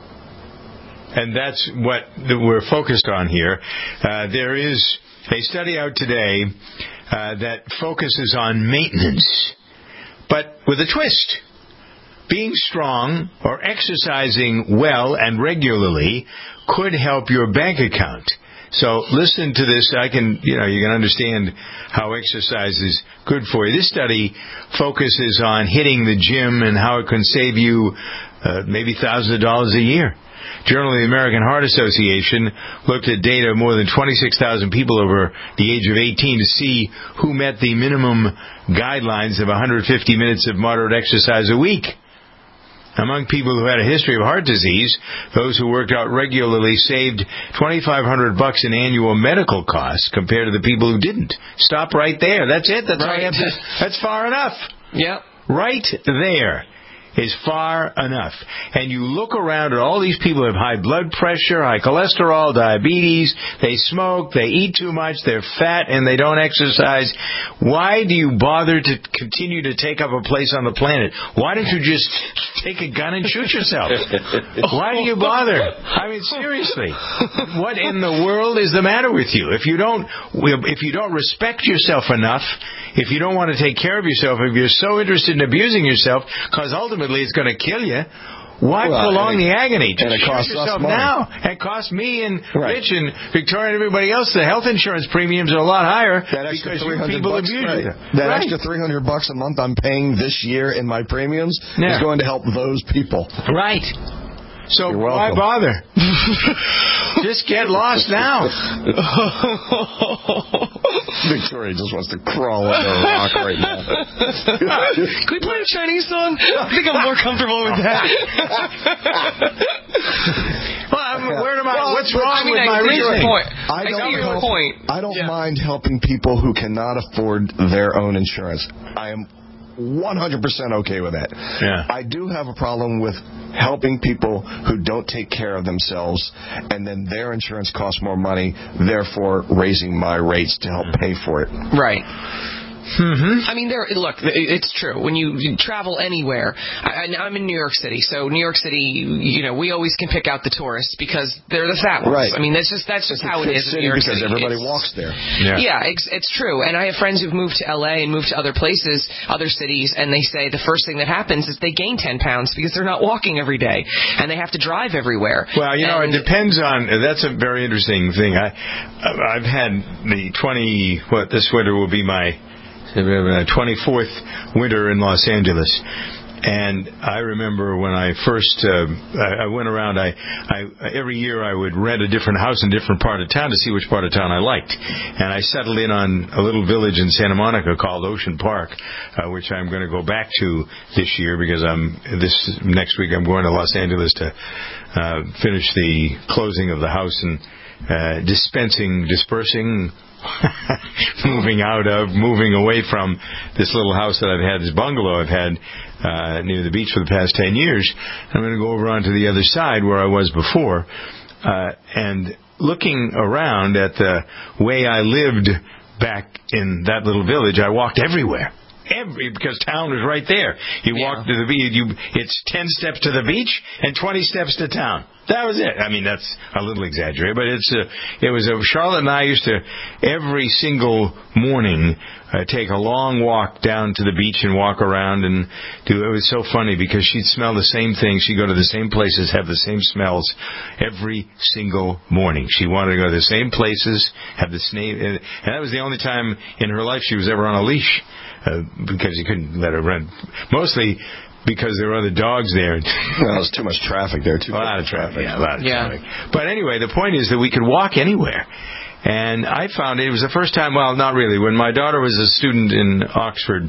And that's what we're focused on here. Uh, there is a study out today uh, that focuses on maintenance, but with a twist. Being strong or exercising well and regularly could help your bank account. So listen to this. I can, you know, you can understand how exercise is good for you. This study focuses on hitting the gym and how it can save you uh, maybe thousands of dollars a year. Journal of the American Heart Association looked at data of more than twenty-six thousand people over the age of eighteen to see who met the minimum guidelines of one hundred fifty minutes of moderate exercise a week. Among people who had a history of heart disease, those who worked out regularly saved twenty-five hundred bucks in annual medical costs compared to the people who didn't. Stop right there. That's it. That's right. all you have to, that's far enough. Yep. Right there is far enough. And you look around at all these people who have high blood pressure, high cholesterol, diabetes, they smoke, they eat too much, they're fat, and they don't exercise. Why do you bother to continue to take up a place on the planet? Why don't you just take a gun and shoot yourself? Why do you bother? I mean, seriously. What in the world is the matter with you? If you don't, if you don't respect yourself enough, if you don't want to take care of yourself, if you're so interested in abusing yourself, because ultimately it's going to kill you, why well, prolong the agony? Just and it costs shoot yourself us money. now. It costs me and right. Rich and Victoria and everybody else. The health insurance premiums are a lot higher that extra because three hundred people bucks, abuse right. you. That right. extra three hundred bucks a month I'm paying this year in my premiums yeah. is going to help those people. Right. So why bother? Just get lost now. Victoria just wants to crawl under a rock right now. Can we play a Chinese song? I think I'm more comfortable with that. Well, I'm, where am I? Well, what's wrong I mean, with I my see your reasoning? point. I don't I see your help, point. I don't yeah. mind helping people who cannot afford their own insurance. I am one hundred percent okay with that. Yeah. I do have a problem with helping people who don't take care of themselves, and then their insurance costs more money, therefore raising my rates to help pay for it. Right. Mm-hmm. I mean, there. Look, it's true. When you, you travel anywhere, I, I'm in New York City, so New York City, you know, we always can pick out the tourists because they're the fat ones. Right. I mean, that's just that's just it's how it is in New York because City. Everybody it's, walks there. Yeah, yeah it's, it's true. And I have friends who've moved to L A and moved to other places, other cities, and they say the first thing that happens is they gain ten pounds because they're not walking every day and they have to drive everyway. Well, you know, and, it depends on. That's a very interesting thing. I, I've had the twenty. What this winter will be my twenty-fourth winter in Los Angeles. And I remember when I first uh, I went around, I, I every year I would rent a different house in a different part of town to see which part of town I liked. And I settled in on a little village in Santa Monica called Ocean Park, uh, which I'm going to go back to this year because I'm this next week I'm going to Los Angeles to uh, finish the closing of the house and uh, dispensing, dispersing moving out of, moving away from this little house that I've had, this bungalow I've had uh, near the beach for the past ten years. I'm going to go over onto the other side where I was before, uh, and looking around at the way I lived back in that little village, I walked everywhere. Every, because town was right there. You yeah. walk to the beach, you, it's ten steps to the beach and twenty steps to town. That was it. I mean, that's a little exaggerated, but it's a, it was a, Charlotte and I used to, every single morning, uh, take a long walk down to the beach and walk around and do, it was so funny because she'd smell the same things. She'd go to the same places, have the same smells every single morning. She wanted to go to the same places, have the same, and that was the only time in her life she was ever on a leash. Uh, because you couldn't let her run. Mostly because there were other dogs there. Well, there's too much traffic there. Too a lot of traffic. traffic. Yeah, a lot of yeah. traffic. But anyway, the point is that we could walk anywhere. And I found it, it was the first time, well, not really. When my daughter was a student in Oxford,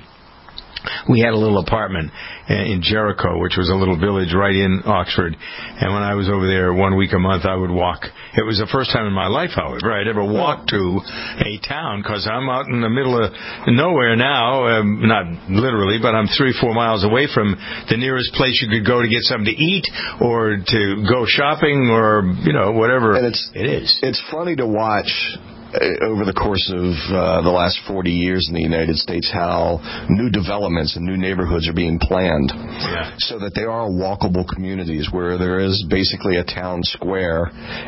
we had a little apartment in Jericho, which was a little village right in Oxford. And when I was over there one week a month, I would walk. It was the first time in my life, however, I'd ever walked to a town, because I'm out in the middle of nowhere now. Um, not literally, but I'm three, four miles away from the nearest place you could go to get something to eat or to go shopping or, you know, whatever and it's, it is. It's funny to watch over the course of uh, the last forty years in the United States, how new developments and new neighborhoods are being planned, yeah. so that they are walkable communities where there is basically a town square,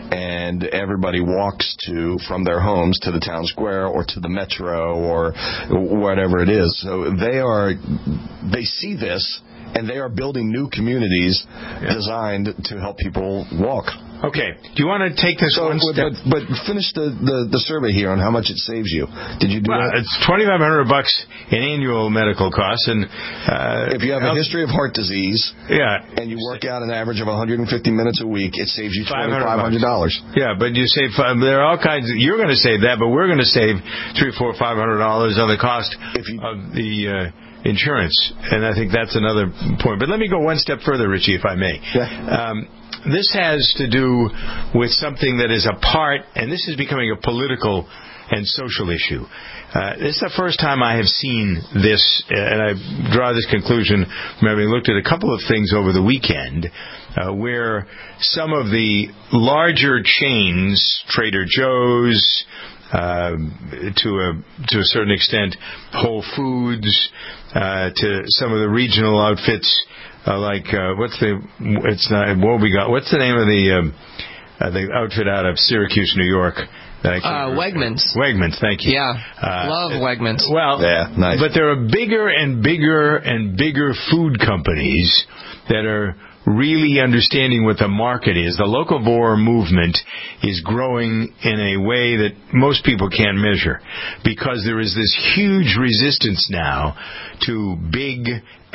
and everybody walks to from their homes to the town square or to the metro or whatever it is. So they are, they see this, and they are building new communities yeah. designed to help people walk. Okay. Do you want to take this so, one step? But, but finish the, the, the survey here on how much it saves you. Did you do well, that? It's twenty-five hundred bucks in annual medical costs, and uh, if you have a history of heart disease, yeah, and you work out an average of one hundred fifty minutes a week, it saves you twenty-five hundred dollars. Yeah, but you save. There are all kinds. Of, you're going to save that, but we're going to save three, four, five hundred dollars on the cost if you, of the. Uh, insurance, and I think that's another point. But let me go one step further, Richie, if I may. Yeah. Um, this has to do with something that is a part, and this is becoming a political and social issue. Uh, this is the first time I have seen this, and I draw this conclusion from having looked at a couple of things over the weekend, uh, where some of the larger chains, Trader Joe's, uh, to a to a certain extent, Whole Foods, uh, to some of the regional outfits, uh, like uh, what's the it's not Wobegon. What's the name of the um, uh, the outfit out of Syracuse, New York? That I uh, Wegmans. Wegmans, thank you. Yeah, uh, love Wegmans. Well, yeah, nice. But there are bigger and bigger and bigger food companies that are really understanding what the market is. The locavore movement is growing in a way that most people can't measure, because there is this huge resistance now to big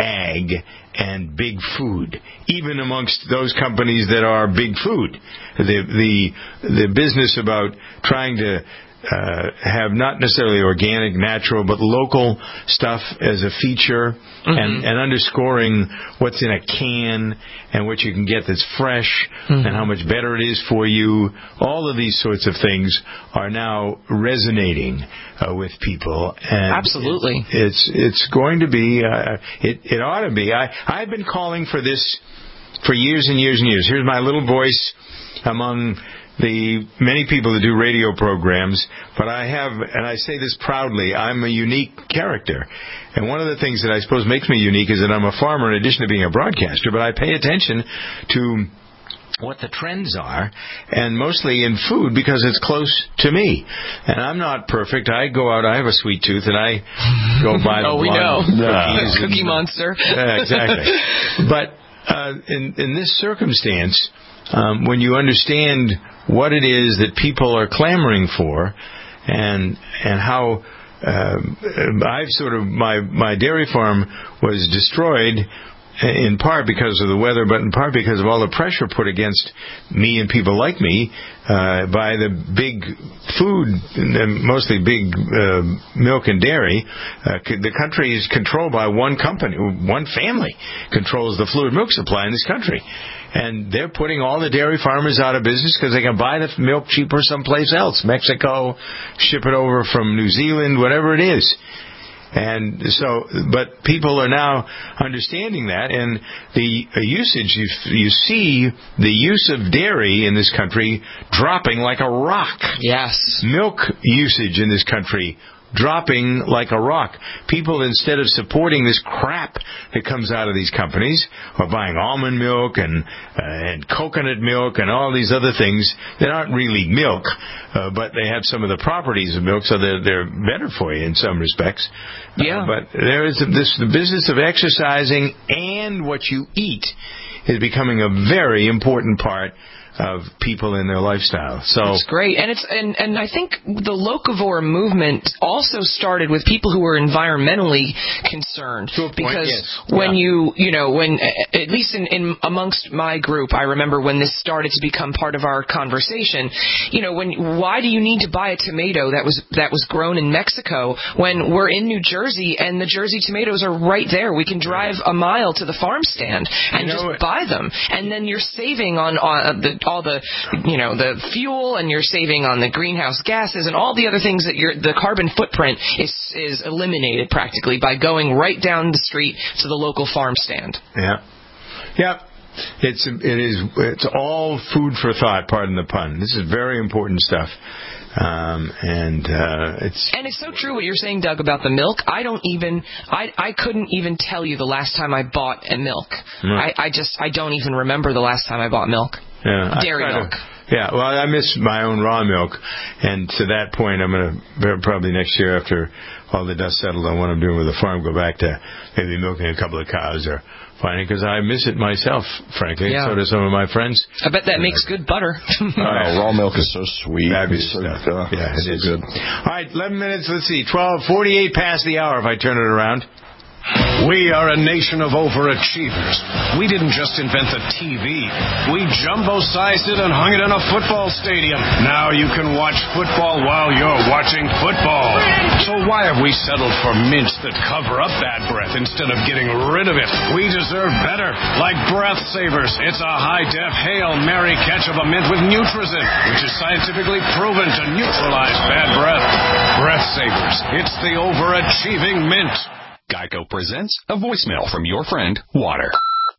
ag and big food, even amongst those companies that are big food. The the the business about trying to Uh, have not necessarily organic, natural, but local stuff as a feature, mm-hmm. and, and underscoring what's in a can and what you can get that's fresh, mm-hmm. and how much better it is for you. All of these sorts of things are now resonating uh, with people. And absolutely, it, it's it's going to be uh, it it ought to be. I I've been calling for this for years and years and years. Here's my little voice among the many people that do radio programs, but I have, and I say this proudly, I'm a unique character. And one of the things that I suppose makes me unique is that I'm a farmer in addition to being a broadcaster, but I pay attention to what the trends are, and mostly in food because it's close to me. And I'm not perfect. I go out, I have a sweet tooth, and I go buy the oh, we know. cookies. Cookie Monster. Yeah, exactly. But uh, in, in this circumstance, um, when you understand what it is that people are clamoring for, and and how uh, I've sort of my my dairy farm was destroyed, in part because of the weather, but in part because of all the pressure put against me and people like me uh, by the big food, mostly big uh, milk and dairy. Uh, the country is controlled by one company, one family controls the fluid milk supply in this country. And they're putting all the dairy farmers out of business because they can buy the milk cheaper someplace else. Mexico, ship it over from New Zealand, whatever it is. And so, but people are now understanding that, and the usage, you, you see the use of dairy in this country dropping like a rock. Yes. Milk usage in this country dropping like a rock. People, instead of supporting this crap that comes out of these companies, are buying almond milk and uh, and coconut milk and all these other things that aren't really milk, uh, but they have some of the properties of milk, so they're, they're better for you in some respects. Yeah. Uh, but there is this the business of exercising and what you eat is becoming a very important part of people in their lifestyle. So it's great, and it's and, and I think the locavore movement also started with people who were environmentally concerned. To a point, because yes. when yeah. you you know when at least in, in amongst my group, I remember when this started to become part of our conversation. You know, when why do you need to buy a tomato that was that was grown in Mexico when we're in New Jersey and the Jersey tomatoes are right there? We can drive a mile to the farm stand and you know just it. buy them, and then you're saving on on the all the, you know, the fuel, and you're saving on the greenhouse gases and all the other things that you're, the carbon footprint is is eliminated practically by going right down the street to the local farm stand. Yeah. Yeah. It's, it is, it's all food for thought, pardon the pun. This is very important stuff. Um, and uh, it's and it's so true what you're saying, Doug, about the milk. I don't even I I couldn't even tell you the last time I bought a milk. Right. I, I just I don't even remember the last time I bought milk. Yeah, Dairy milk. To, yeah, well, I miss my own raw milk, and to that point, I'm going to probably next year, after all the dust settled on what I'm doing with the farm, go back to maybe milking a couple of cows or finding, because I miss it myself, frankly. Yeah. So do some of my friends. I bet that makes good butter. Oh, raw milk is so sweet. Fabulous so, stuff. Uh, yeah, it so is good. All right, eleven minutes. Let's see, twelve forty-eight past the hour if I turn it around. We are a nation of overachievers. We didn't just invent the T V. We jumbo-sized it and hung it in a football stadium. Now you can watch football while you're watching football. So why have we settled for mints that cover up bad breath instead of getting rid of it? We deserve better. Like Breath Savers. It's a high-def Hail Mary catch of a mint with Nutrizin, which is scientifically proven to neutralize bad breath. Breath Savers. It's the overachieving mint. Geico presents a voicemail from your friend, Water.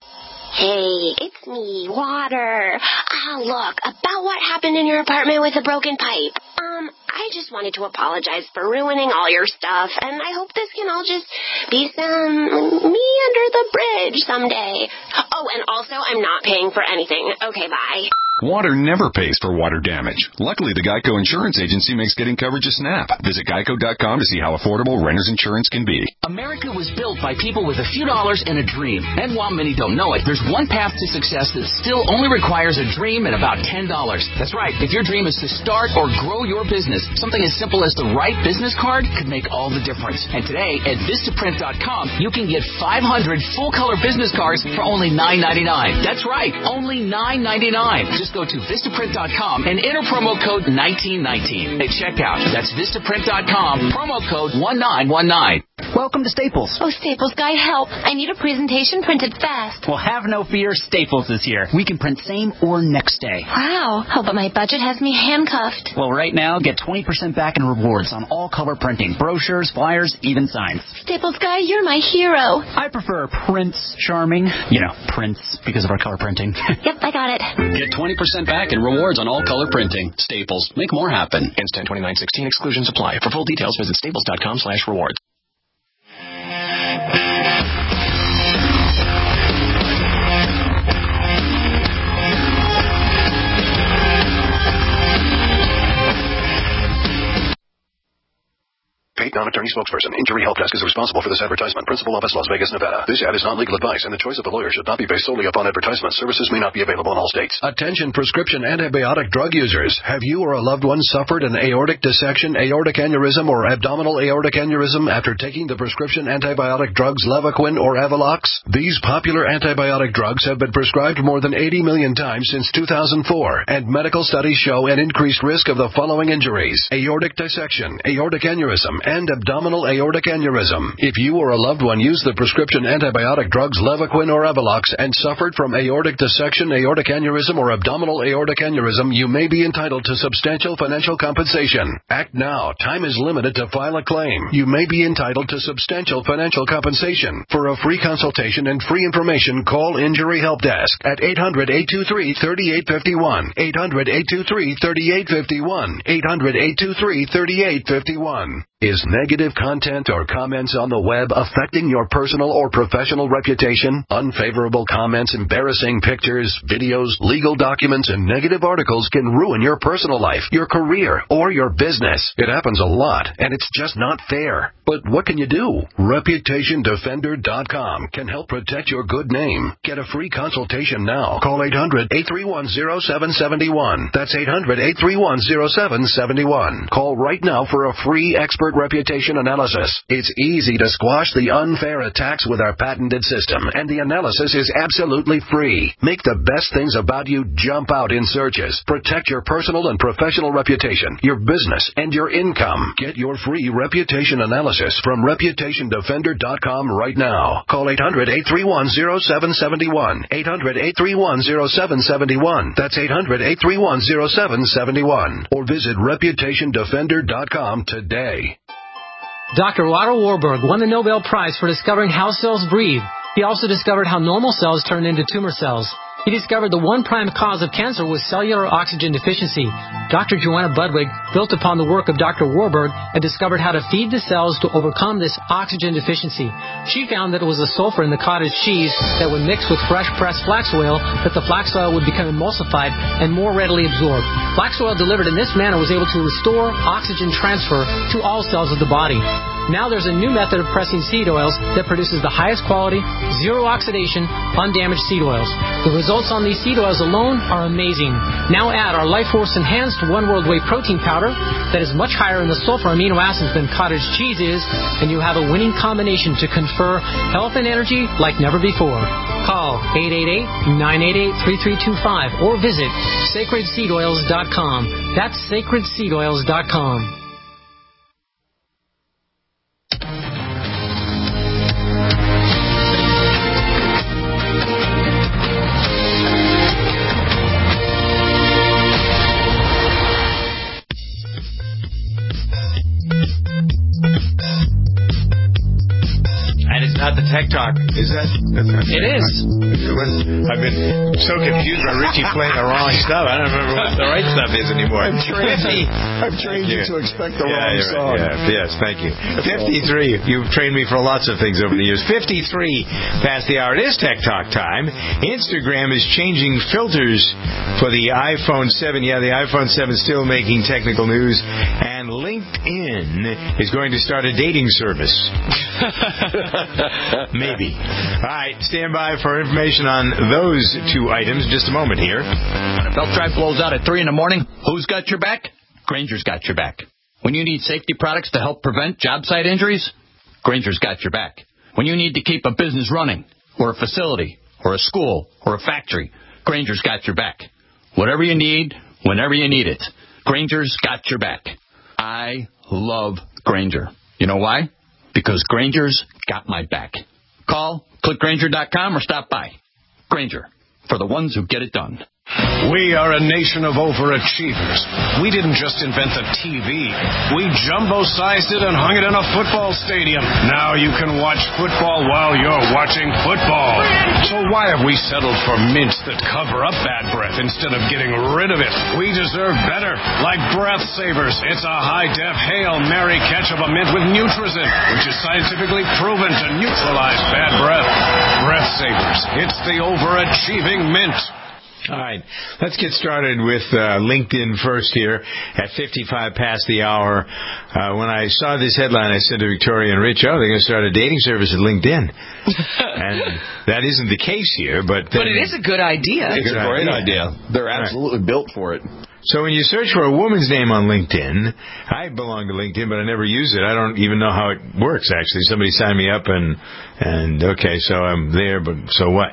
Hey, it's me, Water. Ah, look, about what happened in your apartment with the broken pipe. Um, I just wanted to apologize for ruining all your stuff, and I hope this can all just be some me under the bridge someday. Oh, and also, I'm not paying for anything. Okay, bye. Water never pays for water damage. Luckily, the Geico Insurance Agency makes getting coverage a snap. Visit geico dot com to see how affordable renter's insurance can be. America was built by people with a few dollars and a dream. And while many don't know it, there's one path to success that still only requires a dream and about ten dollars. That's right. If your dream is to start or grow your business, something as simple as the right business card could make all the difference. And today, at vistaprint dot com, you can get five hundred full-color business cards for only nine ninety-nine. That's right, only nine ninety-nine. Just go to vistaprint dot com and enter promo code nineteen nineteen at checkout. That's vistaprint dot com, promo code one nine one nine. Welcome to Staples. Oh, Staples guy, help. I need a presentation printed fast. Well, have no fear. Staples is here. We can print same or next day. Wow. Oh, but my budget has me handcuffed. Well, right now, get twenty percent back in rewards on all color printing. Brochures, flyers, even signs. Staples guy, you're my hero. I prefer Prince Charming. You know, Prince, because of our color printing. Yep, I got it. Get twenty percent back in rewards on all color printing. Staples. Make more happen. Instant twenty-nine sixteen exclusions apply. For full details, visit staples dot com slash rewards. Paid non-attorney company spokesperson. Injury Help Desk is responsible for this advertisement. Principal office, Las Vegas, Nevada. This ad is not legal advice, and the choice of the lawyer should not be based solely upon advertisement. Services may not be available in all states. Attention prescription antibiotic drug users. Have you or a loved one suffered an aortic dissection, aortic aneurysm, or abdominal aortic aneurysm after taking the prescription antibiotic drugs Levaquin or Avelox? These popular antibiotic drugs have been prescribed more than eighty million times since two thousand four, and medical studies show an increased risk of the following injuries: aortic dissection, aortic aneurysm, and abdominal aortic aneurysm. If you or a loved one used the prescription antibiotic drugs Levaquin or Avelox and suffered from aortic dissection, aortic aneurysm, or abdominal aortic aneurysm, you may be entitled to substantial financial compensation. Act now. Time is limited to file a claim. You may be entitled to substantial financial compensation. For a free consultation and free information, call Injury Help Desk at eight hundred, eight two three, three eight five one, eight hundred, eight two three, three eight five one, eight hundred, eight two three, three eight five one. Is negative content or comments on the web affecting your personal or professional reputation? Unfavorable comments, embarrassing pictures, videos, legal documents, and negative articles can ruin your personal life, your career, or your business. It happens a lot, and it's just not fair. But what can you do? Reputation Defender dot com can help protect your good name. Get a free consultation now. Call eight hundred, eight three one, zero seven seven one. That's eight hundred, eight three one, zero seven seven one. Call right now for a free expert reputation analysis. It's easy to squash the unfair attacks with our patented system, and the analysis is absolutely free. Make the best things about you jump out in searches. Protect your personal and professional reputation, your business, and your income. Get your free reputation analysis from Reputation Defender dot com right now. Call eight hundred, eight three one, zero seven seven one. eight hundred, eight three one, zero seven seven one. That's eight hundred, eight three one, zero seven seven one. Or visit Reputation Defender dot com today. Doctor Otto Warburg won the Nobel Prize for discovering how cells breathe. He also discovered how normal cells turn into tumor cells. He discovered the one prime cause of cancer was cellular oxygen deficiency. Doctor Joanna Budwig built upon the work of Doctor Warburg and discovered how to feed the cells to overcome this oxygen deficiency. She found that it was the sulfur in the cottage cheese that would mix with fresh pressed flax oil that the flax oil would become emulsified and more readily absorbed. Flax oil delivered in this manner was able to restore oxygen transfer to all cells of the body. Now there's a new method of pressing seed oils that produces the highest quality, zero oxidation, undamaged seed oils. The results on these seed oils alone are amazing. Now add our Life Force Enhanced One World Whey Protein Powder that is much higher in the sulfur amino acids than cottage cheese is, and you have a winning combination to confer health and energy like never before. Call eight eight eight, nine eight eight, three three two five or visit sacred seed oils dot com. That's sacred seed oils dot com. Not the Tech Talk. Is that? It is. I've been so confused by Richie playing the wrong stuff. I don't remember what the right stuff is anymore. I've trained, I've trained you to expect the yeah, wrong song. Right. Yeah, yes, thank you. fifty-three. You've trained me for lots of things over the years. fifty-three past the hour. It is Tech Talk time. Instagram is changing filters for the iPhone seven. Yeah, the iPhone seven is still making technical news. And LinkedIn is going to start a dating service. Maybe. All right, stand by for information on those two items in just a moment here. When a belt drive blows out at three in the morning, who's got your back? Granger's got your back. When you need safety products to help prevent job site injuries, Granger's got your back. When you need to keep a business running, or a facility, or a school, or a factory, Granger's got your back. Whatever you need, whenever you need it, Granger's got your back. I love Granger. You know why? Because Granger's got my back. Call, click Granger dot com, or stop by. Granger, for the ones who get it done. We are a nation of overachievers. We didn't just invent the T V. We jumbo-sized it and hung it in a football stadium. Now you can watch football while you're watching football. So why have we settled for mints that cover up bad breath instead of getting rid of it? We deserve better. Like Breath Savers. It's a high-def Hail Mary catch of a mint with Nutrizin, which is scientifically proven to neutralize bad breath. Breath Savers. It's the overachieving mint. All right, let's get started with uh, LinkedIn first here at fifty-five past the hour. Uh, when I saw this headline, I said to Victoria and Rich, oh, they're going to start a dating service at LinkedIn. And that isn't the case here, but... Then, but it is a good idea. It's a great idea. idea. They're absolutely right. built for it. So when you search for a woman's name on LinkedIn, I belong to LinkedIn, but I never use it. I don't even know how it works, actually. Somebody signed me up, and, and okay, so I'm there, but so what?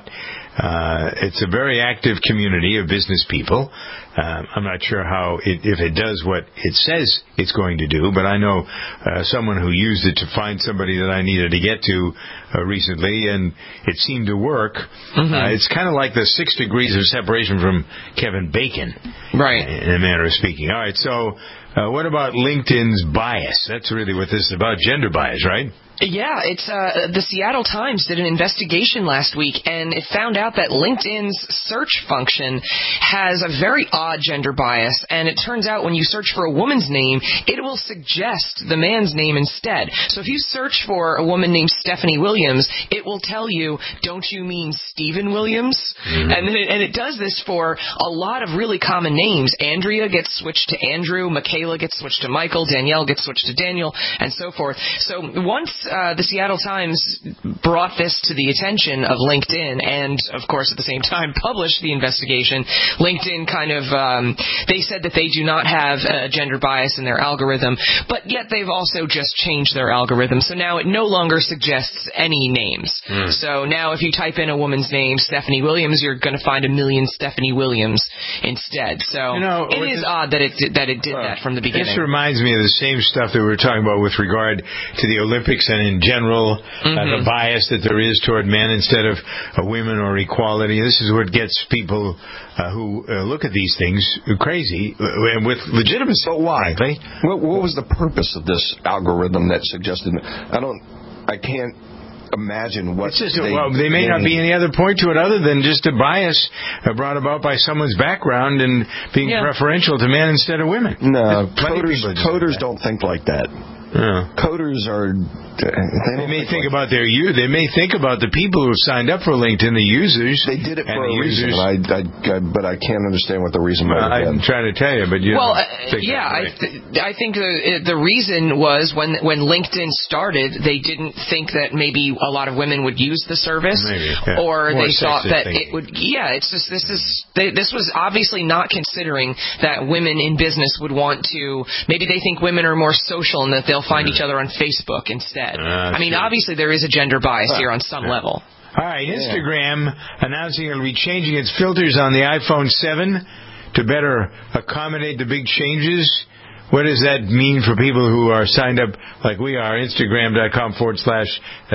Uh, it's a very active community of business people. Uh, I'm not sure how it, if it does what it says it's going to do, but I know uh, someone who used it to find somebody that I needed to get to uh, recently, and it seemed to work. Mm-hmm. Uh, it's kind of like the six degrees of separation from Kevin Bacon, right? In a manner of speaking. All right, so uh, what about LinkedIn's bias? That's really what this is about, gender bias, right? Yeah, it's uh, the Seattle Times did an investigation last week, and it found out that LinkedIn's search function has a very odd gender bias, and it turns out when you search for a woman's name, it will suggest the man's name instead. So if you search for a woman named Stephanie Williams, it will tell you, don't you mean Stephen Williams? Mm-hmm. And, it, and it does this for a lot of really common names. Andrea gets switched to Andrew, Michaela gets switched to Michael, Danielle gets switched to Daniel, and so forth. So once Uh, the Seattle Times brought this to the attention of LinkedIn and, of course, at the same time published the investigation, LinkedIn kind of, um, they said that they do not have a gender bias in their algorithm, but yet they've also just changed their algorithm. So now it no longer suggests any names. Mm. So now if you type in a woman's name, Stephanie Williams, you're going to find a million Stephanie Williams instead. So you know, it is this, odd that it, that it did uh, that from the beginning. This reminds me of the same stuff that we were talking about with regard to the Olympics and in general, mm-hmm. uh, the bias that there is toward men instead of uh, women or equality. This is what gets people uh, who uh, look at these things crazy, uh, and with legitimacy. But why? Frankly. What, what was the purpose of this algorithm that suggested? I don't. I can't imagine what it's just, they, well, they may not be any other point to it other than just a bias uh, brought about by someone's background and being yeah. preferential to men instead of women. No, coders, coders don't think like that. Yeah. Coders are. They, they may think, think like about their you. They may think about the people who have signed up for LinkedIn, the users. They did it for a reason, I, I, I, but I can't understand what the reason was. I'm trying to tell you, but you. Well, uh, yeah, I, th- I think the the reason was when when LinkedIn started, they didn't think that maybe a lot of women would use the service, maybe, yeah. or More they thought that thinking. it would. Yeah, it's just this is they, this was obviously not considering that women in business would want to. Maybe they think women are more social and that they'll find mm. each other on Facebook instead. Uh, I mean, true. Obviously there is a gender bias uh, here on some yeah. level. All right, Instagram yeah. announcing it'll be changing its filters on the iPhone seven to better accommodate the big changes. What does that mean for people who are signed up like we are, Instagram.com forward slash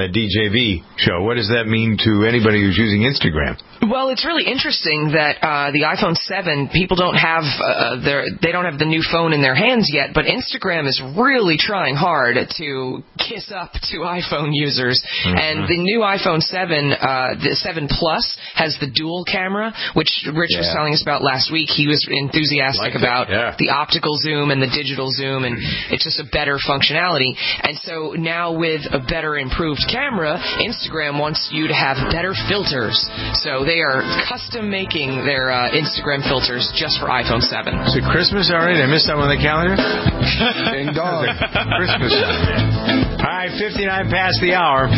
DJV show? What does that mean to anybody who's using Instagram? Well, it's really interesting that uh, the iPhone seven, people don't have uh, their, they don't have the new phone in their hands yet, but Instagram is really trying hard to kiss up to iPhone users. Mm-hmm. And the new iPhone seven, uh, the seven Plus, has the dual camera, which Rich yeah. was telling us about last week. He was enthusiastic like about yeah. the optical zoom and the digital zoom, and it's just a better functionality. And so now with a better improved camera, Instagram wants you to have better filters. So they are custom making their uh, Instagram filters just for iPhone seven. Is it Christmas already? I missed that on the calendar? Ding dong. Christmas. All right, fifty-nine past the hour.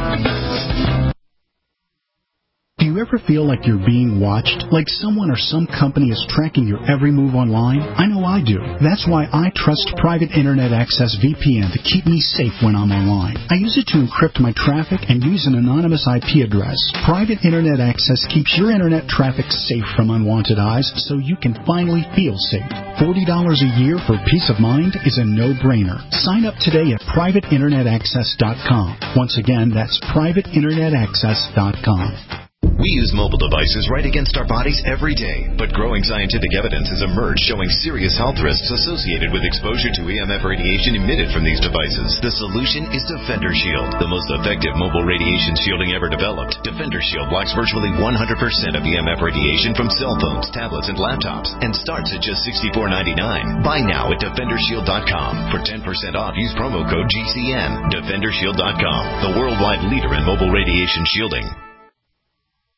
Do you ever feel like you're being watched? Like someone or some company is tracking your every move online? I know I do. That's why I trust Private Internet Access V P N to keep me safe when I'm online. I use it to encrypt my traffic and use an anonymous I P address. Private Internet Access keeps your internet traffic safe from unwanted eyes so you can finally feel safe. forty dollars a year for peace of mind is a no-brainer. Sign up today at private internet access dot com. Once again, that's private internet access dot com. We use mobile devices right against our bodies every day, but growing scientific evidence has emerged showing serious health risks associated with exposure to E M F radiation emitted from these devices. The solution is Defender Shield, the most effective mobile radiation shielding ever developed. Defender Shield blocks virtually one hundred percent of E M F radiation from cell phones, tablets, and laptops, and starts at just sixty-four ninety-nine. Buy now at defender shield dot com. For ten percent off, use promo code G C N. defender shield dot com, the worldwide leader in mobile radiation shielding.